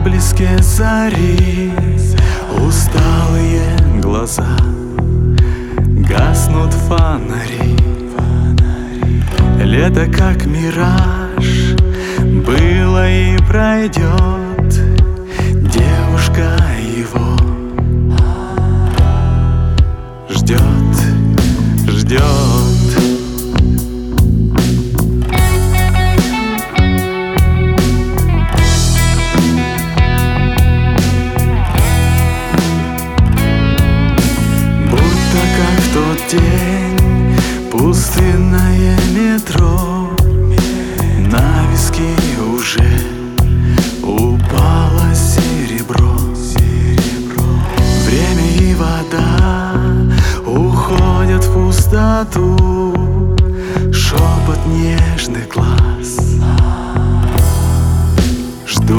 отблеске зари усталые глаза, гаснут фонари. Лето как мираж было и пройдет, девушка его ждет, ждет. Тот день пустынное метро, на виски уже упало серебро. Время и вода уходят в пустоту, шепот нежных глаз жду.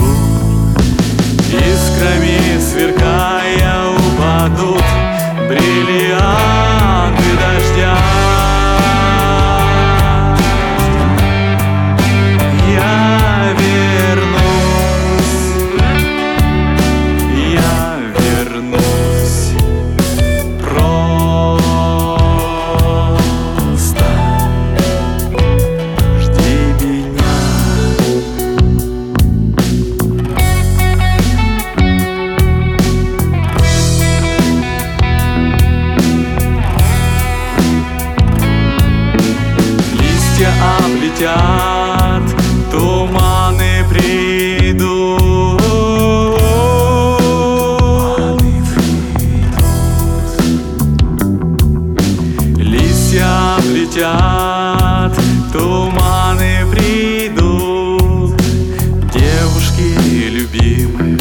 Искрами сверкая упадут бриллианты дождя. Я вернусь, просто жди меня. Листья облетят, туманы придут. Листья облетят, туманы придут. Девушки любимых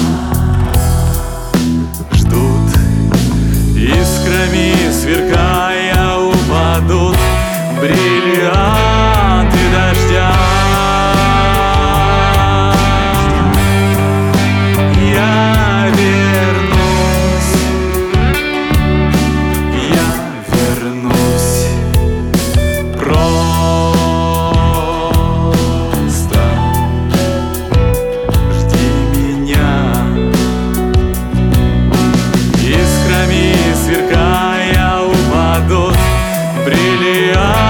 ждут. Искрами сверкая упадут бриллианты дождя. Я вернусь, просто жди меня. Искрами сверкая упадут бриллианты.